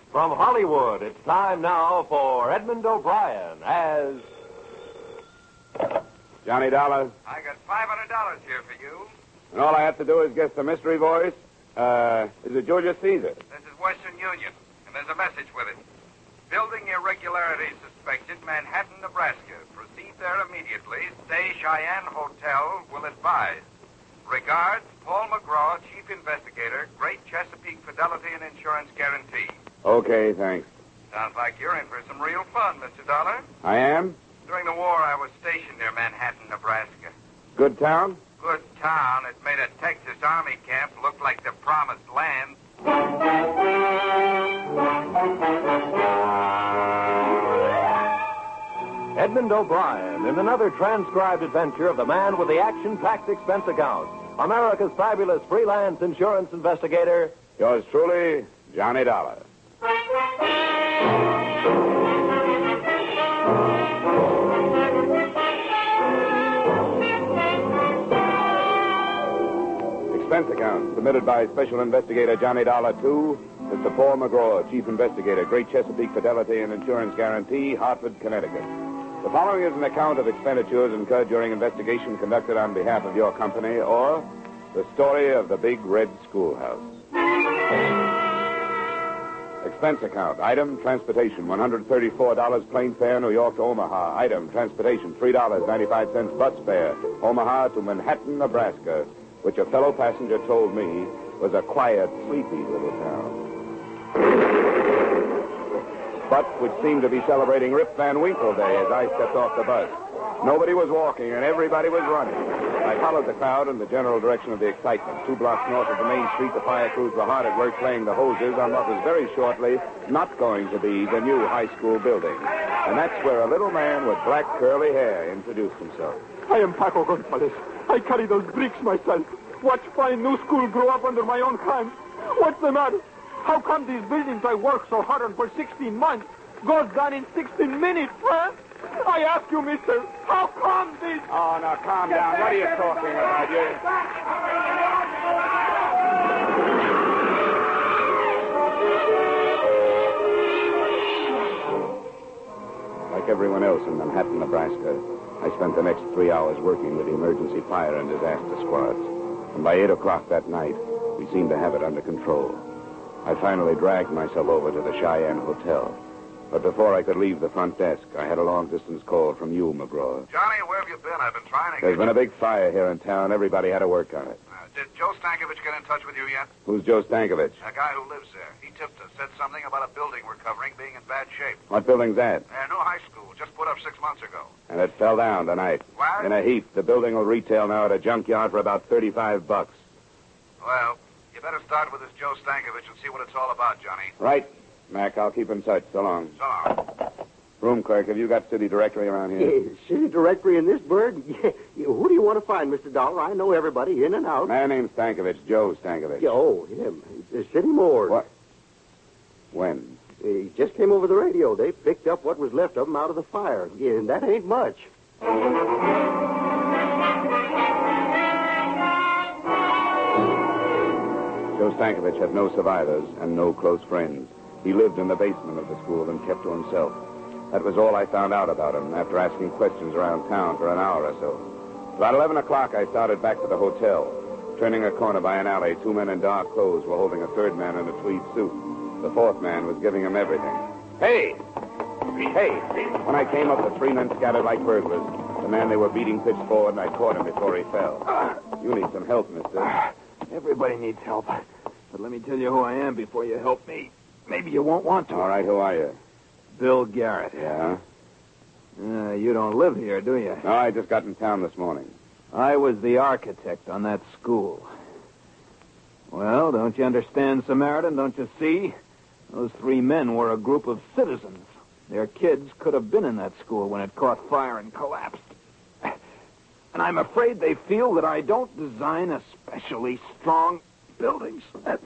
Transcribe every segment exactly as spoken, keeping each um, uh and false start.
From Hollywood, it's time now for Edmund O'Brien as... Johnny Dollar. I got five hundred dollars here for you. And all I have to do is guess the mystery voice. Uh, is it Julius Caesar? This is Western Union, and there's a message with it. Building irregularities suspected, Manhattan, Nebraska. Proceed there immediately. Stay Cheyenne Hotel. Will advise. Regards, Paul McGraw, Chief Investigator, Great Chesapeake Fidelity and Insurance Guarantee. Okay, thanks. Sounds like you're in for some real fun, Mister Dollar. I am? During the war, I was stationed near Manhattan, Nebraska. Good town? Good town. It made a Texas Army camp look like the promised land. Edmund O'Brien in another transcribed adventure of the man with the action-packed expense account. America's fabulous freelance insurance investigator. Yours truly, Johnny Dollar. Expense account submitted by Special Investigator Johnny Dollar to Mister Paul McGraw, Chief Investigator, Great Chesapeake Fidelity and Insurance Guarantee, Hartford, Connecticut. The following is an account of expenditures incurred during investigation conducted on behalf of your company, or the story of the Big Red Schoolhouse. Expense account. Item, transportation, one hundred thirty-four dollars plane fare, New York to Omaha. Item, transportation, three dollars and ninety-five cents bus fare, Omaha to Manhattan, Nebraska, which a fellow passenger told me was a quiet, sleepy little town. But which seemed to be celebrating Rip Van Winkle Day as I stepped off the bus. Nobody was walking, and everybody was running. I followed the crowd in the general direction of the excitement. Two blocks north of the main street, the fire crews were hard at work playing the hoses on what was very shortly not going to be the new high school building. And that's where a little man with black curly hair introduced himself. I am Paco Gonzalez. I carry those bricks myself. Watch fine new school grow up under my own hands. What's the matter? How come these buildings I worked so hard on for sixteen months goes down in sixteen minutes, huh? I ask you, mister, how come this... Oh, now, calm down. What are you talking about, you? Like everyone else in Manhattan, Nebraska, I spent the next three hours working with the emergency fire and disaster squads. And by eight o'clock that night, we seemed to have it under control. I finally dragged myself over to the Cheyenne Hotel. But before I could leave the front desk, I had a long-distance call from you, McGraw. Johnny, where have you been? I've been trying to There's get been you... a big fire here in town. Everybody had to work on it. Uh, did Joe Stankovich get in touch with you yet? Who's Joe Stankovich? A guy who lives there. He tipped us, said something about a building we're covering being in bad shape. What building's that? A new high school, just put up six months ago. And it fell down tonight. What? In a heap. The building will retail now at a junkyard for about thirty-five bucks. Well, you better start with this Joe Stankovich and see what it's all about, Johnny. Right. Mac, I'll keep in touch. So long. So long. Room clerk, have you got city directory around here? Yeah, city directory in this bird? Yeah. Who do you want to find, Mister Dollar? I know everybody in and out. Man named Stankovich, Joe Stankovich. Oh, him. He's a city morgue. What? When? He just came over the radio. They picked up what was left of him out of the fire. Yeah, and that ain't much. Joe Stankovich had no survivors and no close friends. He lived in the basement of the school and kept to himself. That was all I found out about him after asking questions around town for an hour or so. About eleven o'clock, I started back to the hotel. Turning a corner by an alley, two men in dark clothes were holding a third man in a tweed suit. The fourth man was giving him everything. Hey! Hey! When I came up, the three men scattered like burglars. The man they were beating pitched forward, and I caught him before he fell. You need some help, mister. Everybody needs help. But let me tell you who I am before you help me. Maybe you won't want to. All right, who are you? Bill Garrett. Yeah? Uh, you don't live here, do you? No, I just got in town this morning. I was the architect on that school. Well, don't you understand, Samaritan? Don't you see? Those three men were a group of citizens. Their kids could have been in that school when it caught fire and collapsed. And I'm afraid they feel that I don't design especially strong buildings. His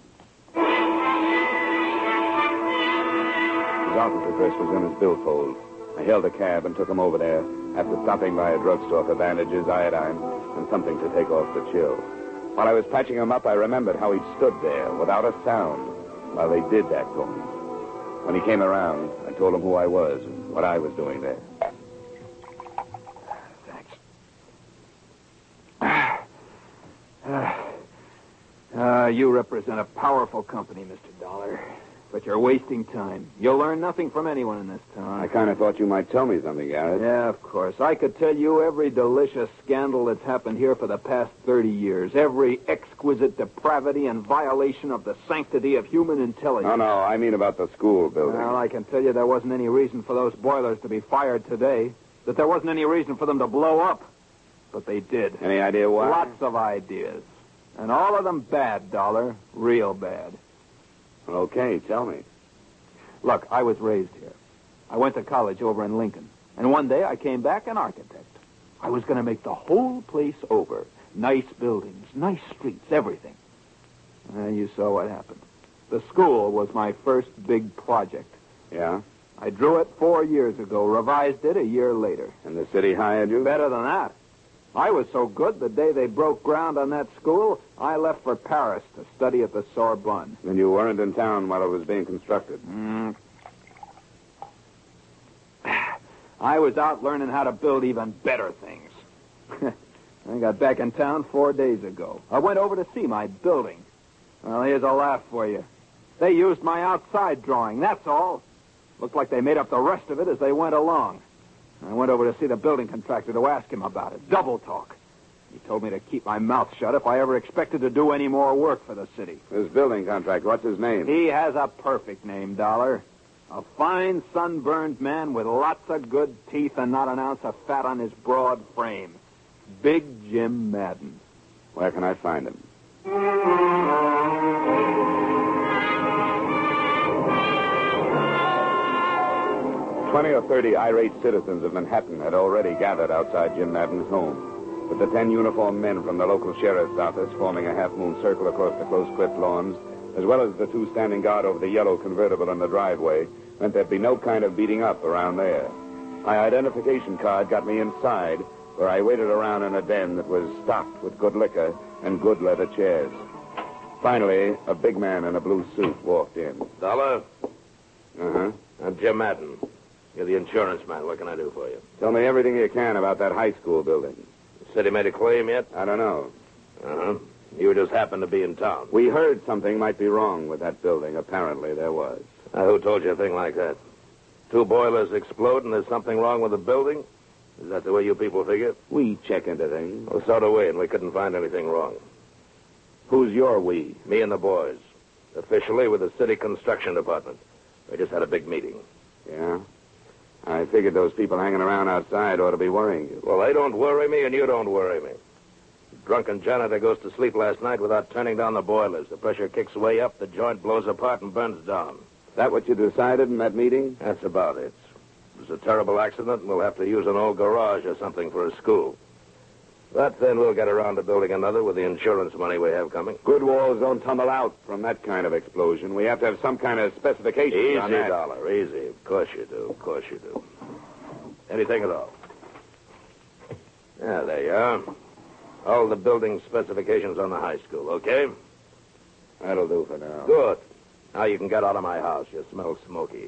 officer dress was in his billfold. I hailed a cab and took him over there after stopping by a drugstore for bandages, iodine, and something to take off the chill. While I was patching him up, I remembered how he'd stood there without a sound while they did that to him. When he came around, I told him who I was and what I was doing there. Uh, you represent a powerful company, Mister Dollar. But you're wasting time. You'll learn nothing from anyone in this town. I kind of thought you might tell me something, Garrett. Yeah, of course. I could tell you every delicious scandal that's happened here for the past thirty years. Every exquisite depravity and violation of the sanctity of human intelligence. No, no, I mean about the school building. Well, I can tell you there wasn't any reason for those boilers to be fired today. That there wasn't any reason for them to blow up. But they did. Any idea why? Lots of ideas. And all of them bad, Dollar. Real bad. Okay, tell me. Look, I was raised here. I went to college over in Lincoln. And one day I came back an architect. I was going to make the whole place over. Nice buildings, nice streets, everything. And you saw what happened. The school was my first big project. Yeah? I drew it four years ago, revised it a year later. And the city hired you? Better than that. I was so good, the day they broke ground on that school, I left for Paris to study at the Sorbonne. And you weren't in town while it was being constructed? Mm. I was out learning how to build even better things. I got back in town four days ago. I went over to see my building. Well, here's a laugh for you. They used my outside drawing, that's all. Looked like they made up the rest of it as they went along. I went over to see the building contractor to ask him about it. Double talk. He told me to keep my mouth shut if I ever expected to do any more work for the city. This building contractor, what's his name? He has a perfect name, Dollar. A fine, sunburned man with lots of good teeth and not an ounce of fat on his broad frame. Big Jim Madden. Where can I find him? Twenty or thirty irate citizens of Manhattan had already gathered outside Jim Madden's home, with the ten uniformed men from the local sheriff's office forming a half-moon circle across the close-clipped lawns, as well as the two standing guard over the yellow convertible in the driveway, meant there'd be no kind of beating up around there. My identification card got me inside, where I waited around in a den that was stocked with good liquor and good leather chairs. Finally, a big man in a blue suit walked in. Dollar? Uh-huh. I'm Jim Madden. You're the insurance man. What can I do for you? Tell me everything you can about that high school building. The city made a claim yet? I don't know. Uh-huh. You just happened to be in town. We heard something might be wrong with that building. Apparently there was. Uh, who told you a thing like that? Two boilers explode and there's something wrong with the building? Is that the way you people figure? We check into things. Well, so do we, and we couldn't find anything wrong. Who's your we? Me and the boys. Officially with the city construction department. We just had a big meeting. Yeah? I figured those people hanging around outside ought to be worrying you. Well, they don't worry me, and you don't worry me. Drunken janitor goes to sleep last night without turning down the boilers. The pressure kicks way up, the joint blows apart and burns down. That what you decided in that meeting? That's about it. It was a terrible accident, and we'll have to use an old garage or something for a school. But then we'll get around to building another with the insurance money we have coming. Good walls don't tumble out from that kind of explosion. We have to have some kind of specifications Easy, on that. Dollar, easy. Of course you do, of course you do. Anything at all. Yeah, there you are. All the building specifications on the high school, okay? That'll do for now. Good. Now you can get out of my house. You smell smoky.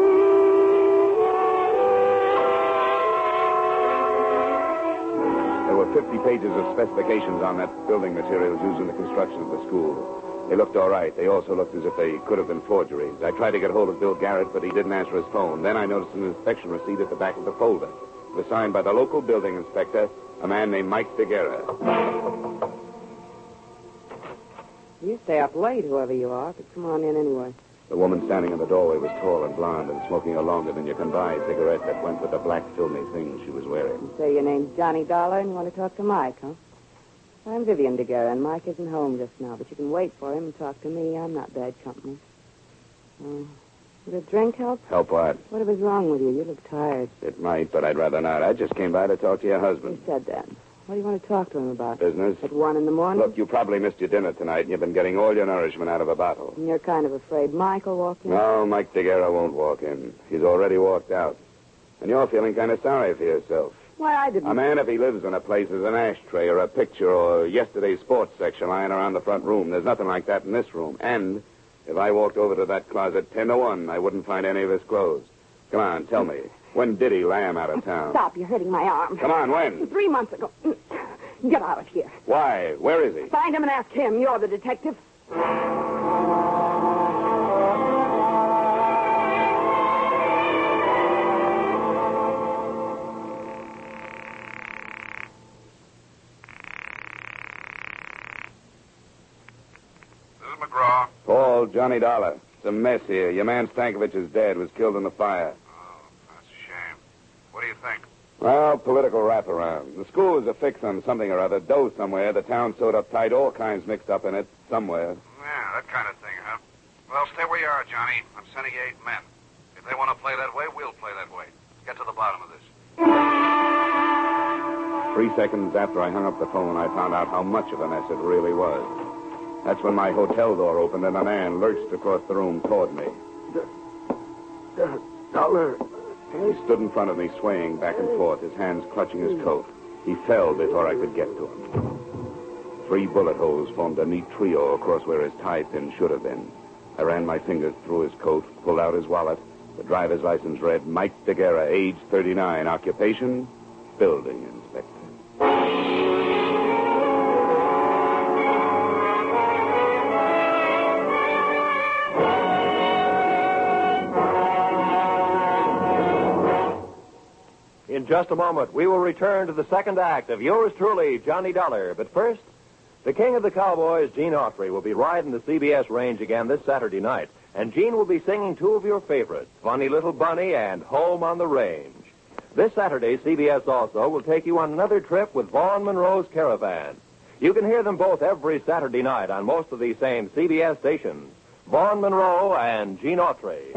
There were fifty pages of specifications on that building materials used in the construction of the school. They looked all right. They also looked as if they could have been forgeries. I tried to get hold of Bill Garrett, but he didn't answer his phone. Then I noticed an inspection receipt at the back of the folder. It was signed by the local building inspector, a man named Mike DeGuerra. You stay up late, whoever you are, but come on in anyway. The woman standing in the doorway was tall and blonde and smoking a longer than you can buy cigarette that went with the black filmy thing she was wearing. You say your name's Johnny Dollar and you want to talk to Mike, huh? I'm Vivian DeGuerra, and Mike isn't home just now, but you can wait for him and talk to me. I'm not bad company. Oh, would a drink help? Help what? Whatever's wrong with you. You look tired. It might, but I'd rather not. I just came by to talk to your You husband. said that. What do you want to talk to him about? Business? At one in the morning? Look, you probably missed your dinner tonight, and you've been getting all your nourishment out of a bottle. And you're kind of afraid Mike will walk in? No, Mike DeGuerra won't walk in. He's already walked out. And you're feeling kind of sorry for yourself. Why, I didn't... A man, if he lives in a place, is an ashtray or a picture or yesterday's sports section lying around the front room. There's nothing like that in this room. And If I walked over to that closet ten to one, I wouldn't find any of his clothes. Come on, tell me. When did he lamb out of town? Stop, you're hurting my arm. Come on, when? Three months ago. Get out of here. Why? Where is he? Find him and ask him. You're the detective. McGraw. Paul, Johnny Dollar. It's a mess here. Your man Stankovich is dead, was killed in the fire. Oh, that's a shame. What do you think? Well, political wraparound. The school was a fix on something or other. Dough somewhere. The town sewed up tight. All kinds mixed up in it. Somewhere. Yeah, that kind of thing, huh? Well, stay where you are, Johnny. I'm sending you eight men. If they want to play that way, we'll play that way. Let's get to the bottom of this. Three seconds after I hung up the phone, I found out how much of a mess it really was. That's when my hotel door opened and a man lurched across the room toward me. Uh, Dollar. He stood in front of me, swaying back and forth, his hands clutching his coat. He fell before I could get to him. Three bullet holes formed a neat trio across where his tie pin should have been. I ran my fingers through his coat, pulled out his wallet. The driver's license read Mike DeGuerra, age thirty-nine, occupation, building inspector. In just a moment, we will return to the second act of yours truly, Johnny Dollar. But first, the king of the cowboys, Gene Autry, will be riding the C B S range again this Saturday night. And Gene will be singing two of your favorites, Funny Little Bunny and Home on the Range. This Saturday, C B S also will take you on another trip with Vaughn Monroe's Caravan. You can hear them both every Saturday night on most of these same C B S stations. Vaughn Monroe and Gene Autry.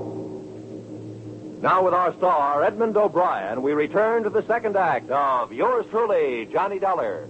Now with our star, Edmund O'Brien, we return to the second act of yours truly, Johnny Dollar.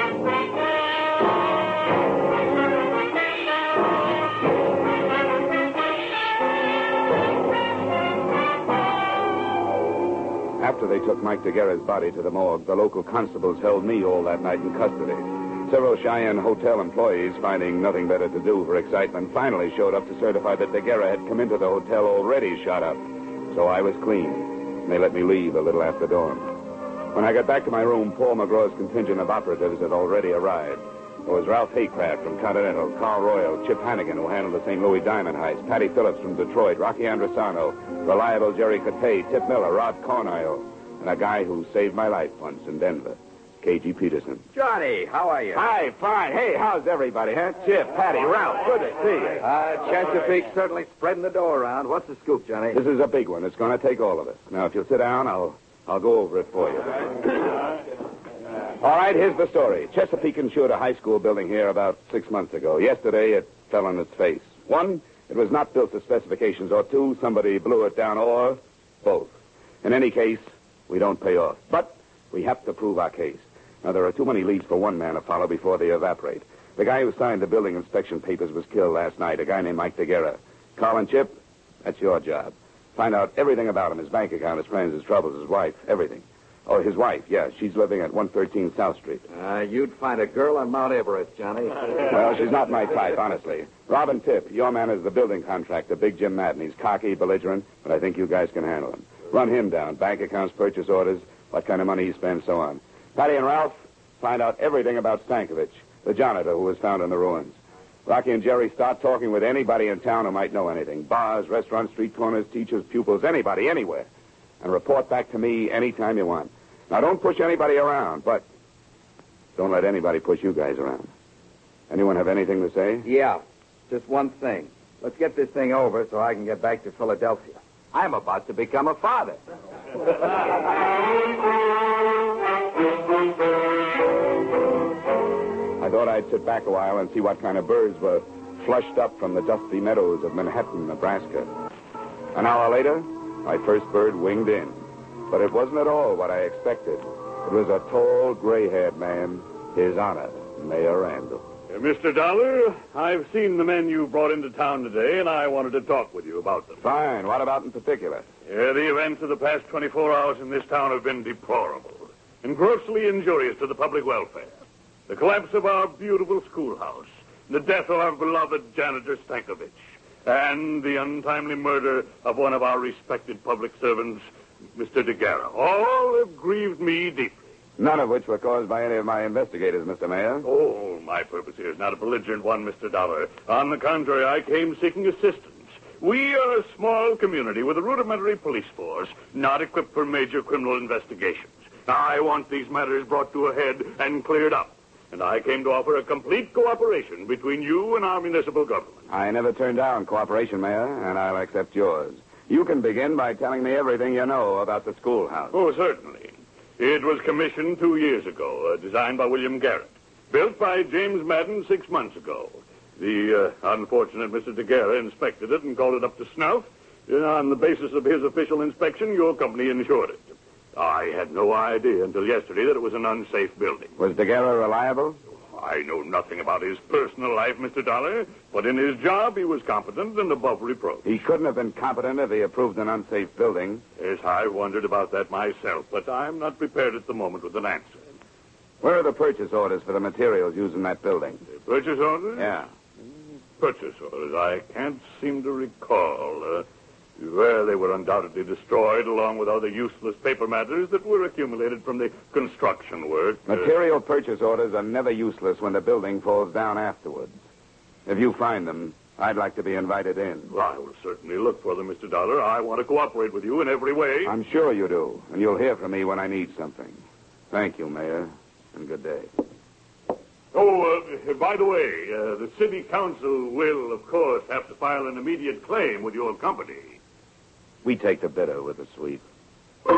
After they took Mike DeGuerra's body to the morgue, the local constables held me all that night in custody. Several Cheyenne hotel employees, finding nothing better to do for excitement, finally showed up to certify that DeGuerra had come into the hotel already shot up. So I was clean, and they let me leave a little after dawn. When I got back to my room, Paul McGraw's contingent of operatives had already arrived. There was Ralph Haycraft from Continental, Carl Royal, Chip Hannigan, who handled the Saint Louis diamond heist, Patty Phillips from Detroit, Rocky Andrusano, reliable Jerry Cote, Tip Miller, Rod Cornile, and a guy who saved my life once in Denver, K G Peterson. Johnny, how are you? Hi, fine. Hey, how's everybody, huh? Chip, Patty, Ralph, good to see you. Uh, Chesapeake certainly spreading the dough around. What's the scoop, Johnny? This is a big one. It's going to take all of us. Now, if you'll sit down, I'll I'll go over it for you. All right, here's the story. Chesapeake insured a high school building here about six months ago. Yesterday, it fell on its face. One, it was not built to specifications, or two, somebody blew it down, or both. In any case, we don't pay off. But we have to prove our case. Now, there are too many leads for one man to follow before they evaporate. The guy who signed the building inspection papers was killed last night, a guy named Mike DeGuerra. Carl and Chip, that's your job. Find out everything about him, his bank account, his friends, his troubles, his wife, everything. Oh, his wife, yeah, she's living at one thirteen South Street. Uh, you'd find a girl on Mount Everest, Johnny. Well, she's not my type, honestly. Robin Tip, your man is the building contractor, Big Jim Madden. He's cocky, belligerent, but I think you guys can handle him. Run him down, bank accounts, purchase orders, what kind of money he spends, so on. Patty and Ralph, find out everything about Stankovich, the janitor who was found in the ruins. Rocky and Jerry, start talking with anybody in town who might know anything. Bars, restaurants, street corners, teachers, pupils, anybody, anywhere. And report back to me anytime you want. Now, don't push anybody around, but don't let anybody push you guys around. Anyone have anything to say? Yeah, just one thing. Let's get this thing over so I can get back to Philadelphia. I'm about to become a father. I thought I'd sit back a while and see what kind of birds were flushed up from the dusty meadows of Manhattan, Nebraska. An hour later, my first bird winged in. But it wasn't at all what I expected. It was a tall, gray-haired man, His Honor, Mayor Randall. Uh, Mister Dollar, I've seen the men you brought into town today, and I wanted to talk with you about them. Fine. What about in particular? Yeah, the events of the past twenty-four hours in this town have been deplorable and grossly injurious to the public welfare. The collapse of our beautiful schoolhouse, the death of our beloved janitor Stankovich, and the untimely murder of one of our respected public servants, Mister DeGuerra. All have grieved me deeply. None of which were caused by any of my investigators, Mister Mayor. Oh, my purpose here is not a belligerent one, Mister Dollar. On the contrary, I came seeking assistance. We are a small community with a rudimentary police force, not equipped for major criminal investigations. I want these matters brought to a head and cleared up. And I came to offer a complete cooperation between you and our municipal government. I never turned down cooperation, Mayor, and I'll accept yours. You can begin by telling me everything you know about the schoolhouse. Oh, certainly. It was commissioned two years ago, uh, designed by William Garrett. Built by James Madden six months ago. The uh, unfortunate Mister DeGuerra inspected it and called it up to snuff. And on the basis of his official inspection, your company insured it. I had no idea until yesterday that it was an unsafe building. Was DeGuerra reliable? I know nothing about his personal life, Mister Dollar, but in his job he was competent and above reproach. He couldn't have been competent if he approved an unsafe building. Yes, I wondered about that myself, but I'm not prepared at the moment with an answer. Where are the purchase orders for the materials used in that building? The purchase orders? Yeah. Purchase orders. I can't seem to recall. Uh, well, they were undoubtedly destroyed along with other useless paper matters that were accumulated from the construction work. Uh, Material purchase orders are never useless when the building falls down afterwards. If you find them, I'd like to be invited in. Well, I will certainly look for them, Mister Dollar. I want to cooperate with you in every way. I'm sure you do, and you'll hear from me when I need something. Thank you, Mayor, and good day. Oh, uh, by the way, uh, the city council will, of course, have to file an immediate claim with your company. We take the bitter with the sweet. I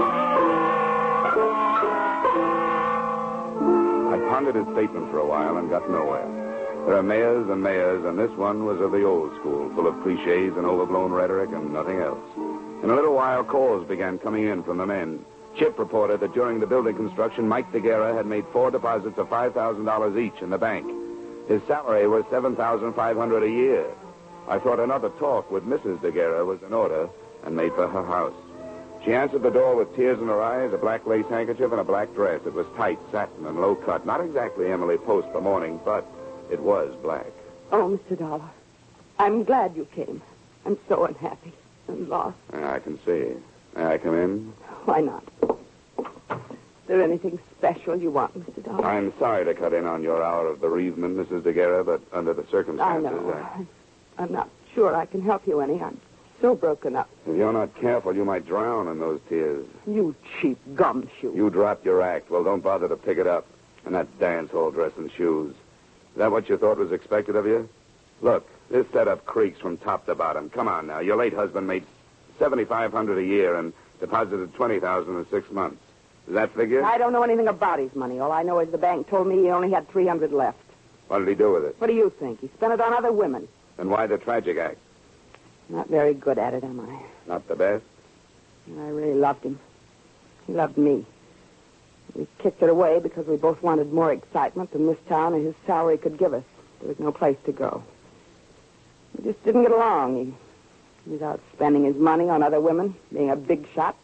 pondered his statement for a while and got nowhere. There are mayors and mayors, and this one was of the old school, full of cliches and overblown rhetoric and nothing else. In a little while, calls began coming in from the men. Chip reported that during the building construction, Mike DeGuerra had made four deposits of five thousand dollars each in the bank. His salary was seven thousand five hundred dollars a year. I thought another talk with Missus DeGuerra was in order and made for her house. She answered the door with tears in her eyes, a black lace handkerchief, and a black dress. It was tight, satin, and low cut. Not exactly Emily Post for mourning, but it was black. Oh, Mister Dollar, I'm glad you came. I'm so unhappy and lost. I can see. May I come in? Why not? Is there anything special you want, Mister Dollar? I'm sorry to cut in on your hour of bereavement, Missus DeGuerra, but under the I circumstances... know. I... I'm not sure I can help you any. I'm so broken up. If you're not careful, you might drown in those tears. You cheap gumshoe. You dropped your act. Well, don't bother to pick it up. And that dance hall dress and shoes. Is that what you thought was expected of you? Look, this setup creaks from top to bottom. Come on now. Your late husband made seventy-five hundred dollars a year and deposited twenty thousand dollars in six months. Does that figure? I don't know anything about his money. All I know is the bank told me he only had three hundred dollars left. What did he do with it? What do you think? He spent it on other women. And why the tragic act? Not very good at it, am I? Not the best? I really loved him. He loved me. We kicked it away because we both wanted more excitement than this town and his salary could give us. There was no place to go. We just didn't get along. He, he was out spending his money on other women, being a big shot.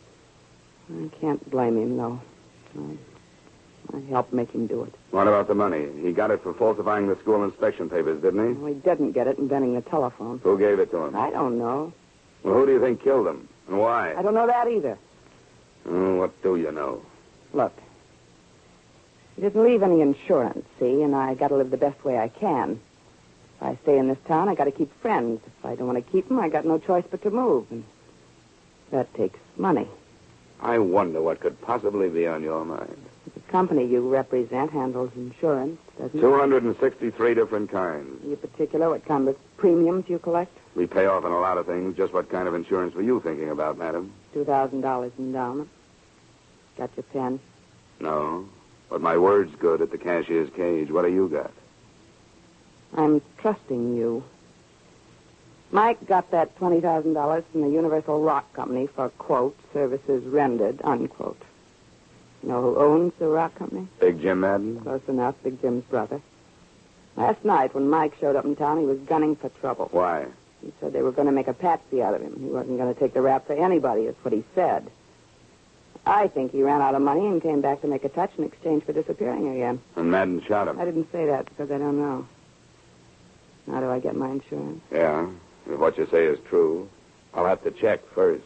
I can't blame him, though. I, I helped make him do it. What about the money? He got it for falsifying the school inspection papers, didn't he? Well, he didn't get it inventing the telephone. Who gave it to him? I don't know. Well, who do you think killed him? And why? I don't know that either. Oh, what do you know? Look, he didn't leave any insurance, see, and I got to live the best way I can. If I stay in this town, I got to keep friends. If I don't want to keep them, I got no choice but to move, and that takes money. I wonder what could possibly be on your mind. The company you represent handles insurance, doesn't it? two hundred sixty-three different kinds. Are you particular what kind of premiums you collect? We pay off on a lot of things. Just what kind of insurance were you thinking about, madam? two thousand dollars endowment. Got your pen? No. But my word's good at the cashier's cage. What do you got? I'm trusting you. Mike got that twenty thousand dollars from the Universal Rock Company for, quote, services rendered, unquote. You know who owns the rock company? Big Jim Madden? Close enough, Big Jim's brother. Last night, when Mike showed up in town, he was gunning for trouble. Why? He said they were going to make a patsy out of him. He wasn't going to take the rap for anybody, that's what he said. I think he ran out of money and came back to make a touch in exchange for disappearing again. And Madden shot him. I didn't say that because I don't know. How do I get my insurance? Yeah, if what you say is true, I'll have to check first.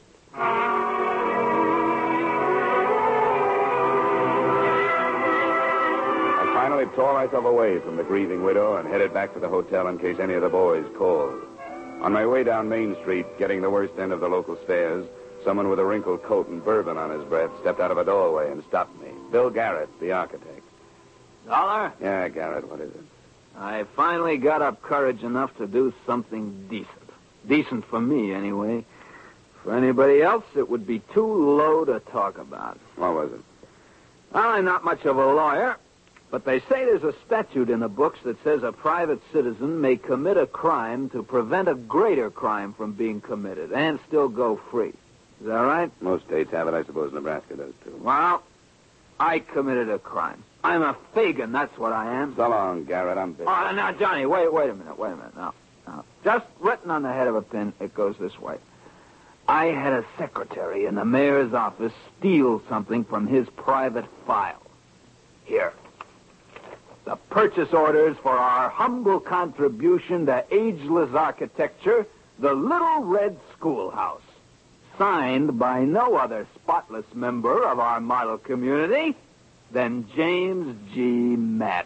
I finally tore myself away from the grieving widow and headed back to the hotel in case any of the boys called. On my way down Main Street, getting the worst end of the local stairs, someone with a wrinkled coat and bourbon on his breath stepped out of a doorway and stopped me. Bill Garrett, the architect. Dollar? Yeah, Garrett, what is it? I finally got up courage enough to do something decent. Decent for me, anyway. For anybody else, it would be too low to talk about. What was it? Well, I'm not much of a lawyer, but they say there's a statute in the books that says a private citizen may commit a crime to prevent a greater crime from being committed and still go free. Is that right? Most states have it. I suppose Nebraska does, too. Well, I committed a crime. I'm a Fagin, that's what I am. So long, Garrett. I'm busy. Oh, now, Johnny, wait, wait a minute, wait a minute. Now, now, just written on the head of a pin, it goes this way. I had a secretary in the mayor's office steal something from his private file. Here. The purchase orders for our humble contribution to ageless architecture, the Little Red Schoolhouse. Signed by no other spotless member of our model community than James G. Madden.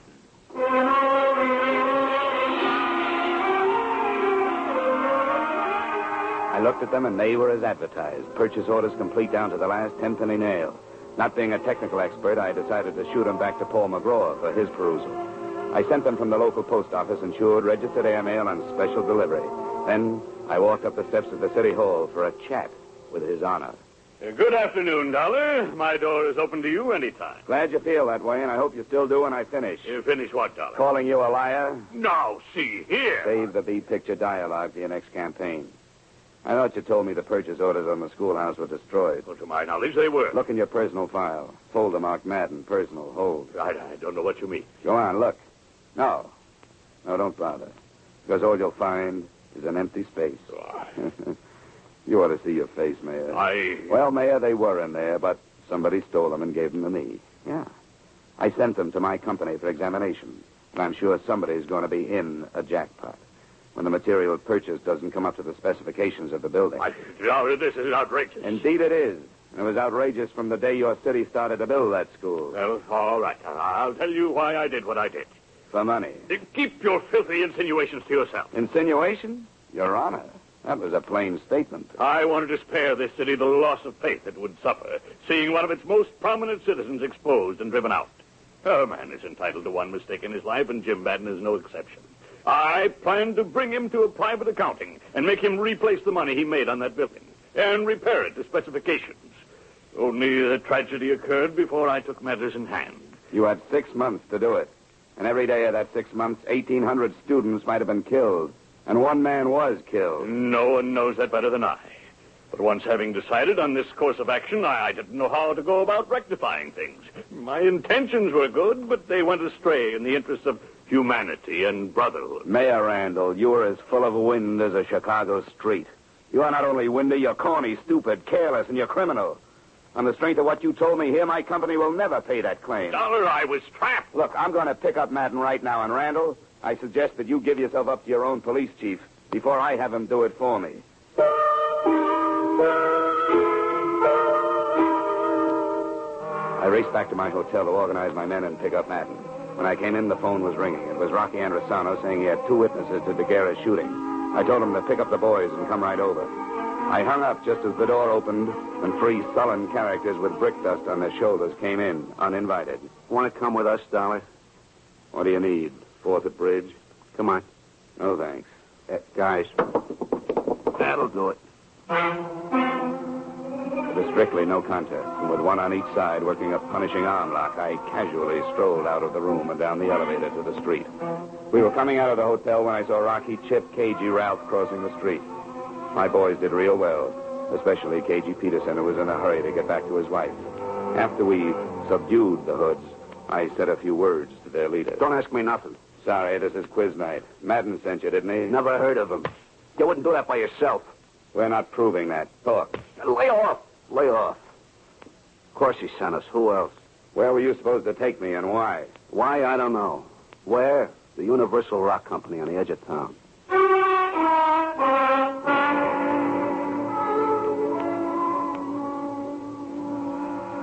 I looked at them, and they were as advertised. Purchase orders complete down to the last ten-penny nail. Not being a technical expert, I decided to shoot them back to Paul McGraw for his perusal. I sent them from the local post office, insured, registered airmail, and special delivery. Then I walked up the steps of the city hall for a chat with His Honor. Uh, good afternoon, Dollar. My door is open to you anytime. Glad you feel that way, and I hope you still do when I finish. You finish what, Dollar? Calling you a liar? Now, see here. Save the B-picture dialogue for your next campaign. I thought you told me the purchase orders on the schoolhouse were destroyed. Well, to my knowledge, they were. Look in your personal file. Folder marked Madden, personal, hold. I, I don't know what you mean. Go on, look. No. No, don't bother. Because all you'll find is an empty space. Oh, You ought to see your face, Mayor. I... Well, Mayor, they were in there, but somebody stole them and gave them to me. Yeah. I sent them to my company for examination, and I'm sure somebody's going to be in a jackpot when the material purchased doesn't come up to the specifications of the building. I... Dollar, this is outrageous. Indeed it is. And it was outrageous from the day your city started to build that school. Well, all right. I'll tell you why I did what I did. For money. Keep your filthy insinuations to yourself. Insinuation? Your Honor. That was a plain statement. I wanted to spare this city the loss of faith it would suffer, seeing one of its most prominent citizens exposed and driven out. A man is entitled to one mistake in his life, and Jim Madden is no exception. I planned to bring him to a private accounting and make him replace the money he made on that building and repair it to specifications. Only the tragedy occurred before I took matters in hand. You had six months to do it. And every day of that six months, eighteen hundred students might have been killed. And one man was killed. No one knows that better than I. But once having decided on this course of action, I, I didn't know how to go about rectifying things. My intentions were good, but they went astray in the interests of humanity and brotherhood. Mayor Randall, you are as full of wind as a Chicago street. You are not only windy, you're corny, stupid, careless, and you're criminal. On the strength of what you told me here, my company will never pay that claim. Dollar, I was trapped. Look, I'm going to pick up Madden right now, and Randall, I suggest that you give yourself up to your own police chief before I have him do it for me. I raced back to my hotel to organize my men and pick up Madden. When I came in, the phone was ringing. It was Rocky Androsano saying he had two witnesses to DeGuerra's shooting. I told him to pick up the boys and come right over. I hung up just as the door opened, and three sullen characters with brick dust on their shoulders came in, uninvited. Want to come with us, Dollar? What do you need? Fourth at Bridge? Come on. No, thanks. Uh, guys. That'll do it. It was strictly no contest, and with one on each side working a punishing arm lock, I casually strolled out of the room and down the elevator to the street. We were coming out of the hotel when I saw Rocky, Chip, K G, Ralph crossing the street. My boys did real well, especially K G Peterson, who was in a hurry to get back to his wife. After we subdued the hoods, I said a few words to their leader. Don't ask me nothing. Sorry, this is quiz night. Madden sent you, didn't he? Never heard of him. You wouldn't do that by yourself. We're not proving that. Talk. Lay off. Lay off. Of course he sent us. Who else? Where were you supposed to take me and why? Why, I don't know. Where? The Universal Rock Company on the edge of town.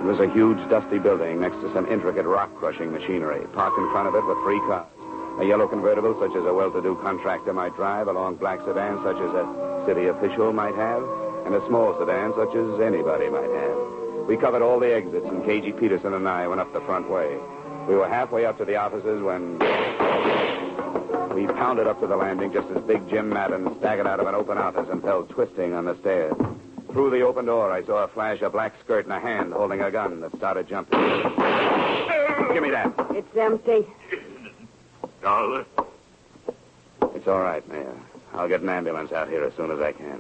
was a huge, dusty building next to some intricate rock-crushing machinery. Parked in front of it were three cars. A yellow convertible, such as a well-to-do contractor might drive, a long black sedan, such as a city official might have, and a small sedan, such as anybody might have. We covered all the exits, and K G Peterson and I went up the front way. We were halfway up to the offices when we pounded up to the landing just as Big Jim Madden staggered out of an open office and fell twisting on the stairs. Through the open door, I saw a flash of black skirt and a hand holding a gun that started jumping. Give me that. It's empty. Dollar? It's all right, Mayor. I'll get an ambulance out here as soon as I can.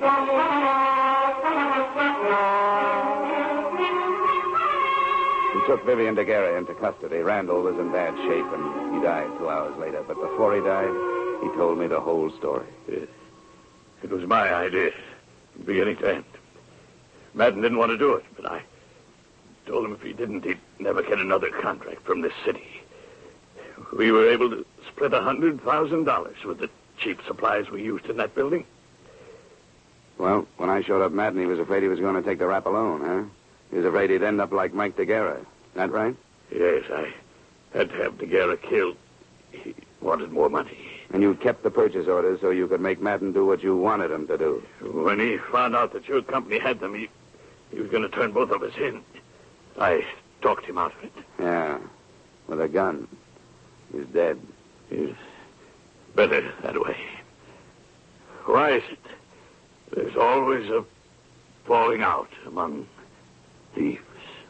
We took Vivian Daguerre into custody. Randall was in bad shape, and he died two hours later. But before he died, he told me the whole story. It, it was my idea, from beginning to end. Madden didn't want to do it, but I told him if he didn't, he'd never get another contract from this city. We were able to split a hundred thousand dollars with the cheap supplies we used in that building. Well, when I showed up Madden, he was afraid he was going to take the rap alone, huh? He was afraid he'd end up like Mike Daguerre. That right? Yes, I had to have Daguerre killed. He wanted more money. And you kept the purchase orders so you could make Madden do what you wanted him to do. When he found out that your company had them, he, he was going to turn both of us in. I talked him out of it. Yeah, with a gun. He's dead. He's better that way. Why is it there's always a falling out among thieves?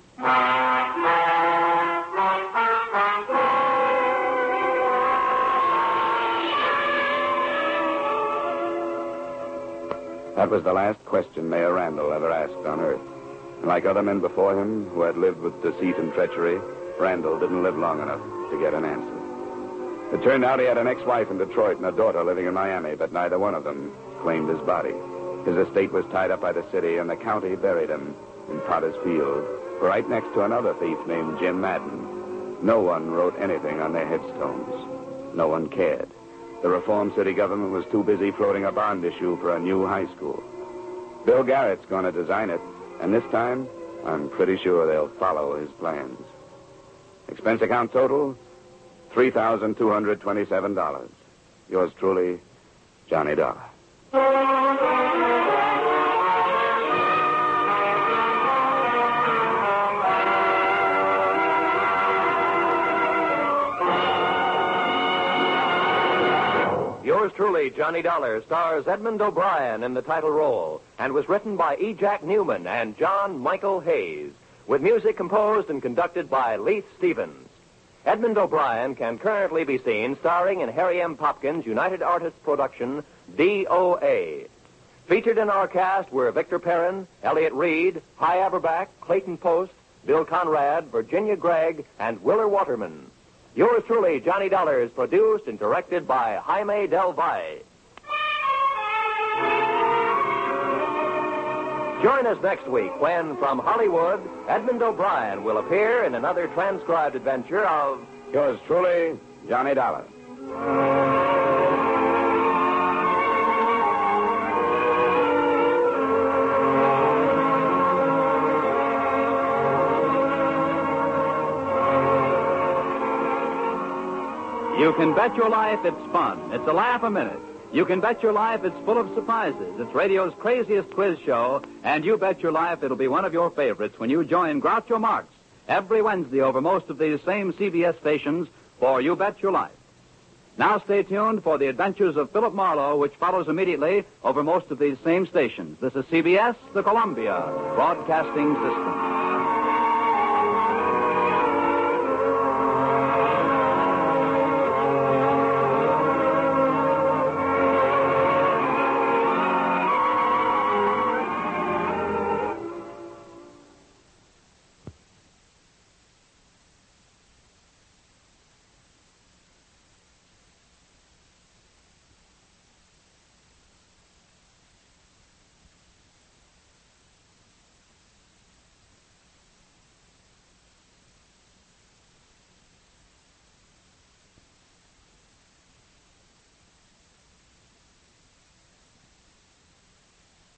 That was the last question Mayor Randall ever asked on Earth. And like other men before him who had lived with deceit and treachery, Randall didn't live long enough to get an answer. It turned out he had an ex-wife in Detroit and a daughter living in Miami, but neither one of them claimed his body. His estate was tied up by the city, and the county buried him in Potter's Field, right next to another thief named Jim Madden. No one wrote anything on their headstones. No one cared. The reform city government was too busy floating a bond issue for a new high school. Bill Garrett's going to design it, and this time, I'm pretty sure they'll follow his plans. Expense account total, three thousand two hundred twenty-seven dollars. Yours truly, Johnny Dollar. Yours truly, Johnny Dollar, stars Edmund O'Brien in the title role and was written by E. Jack Newman and John Michael Hayes, with music composed and conducted by Leith Stevens. Edmund O'Brien can currently be seen starring in Harry M. Popkin's United Artists production, D O A. Featured in our cast were Victor Perrin, Elliott Reed, Hy Averback, Clayton Post, Bill Conrad, Virginia Gregg, and Willer Waterman. Yours truly, Johnny Dollar, is produced and directed by Jaime Del Valle. Join us next week when, from Hollywood, Edmund O'Brien will appear in another transcribed adventure of Yours truly, Johnny Dollar. You can bet your life it's fun. It's a laugh a minute. You can bet your life it's full of surprises. It's radio's craziest quiz show, and you bet your life it'll be one of your favorites when you join Groucho Marx every Wednesday over most of these same C B S stations for You Bet Your Life. Now stay tuned for the adventures of Philip Marlowe, which follows immediately over most of these same stations. This is C B S, the Columbia Broadcasting System.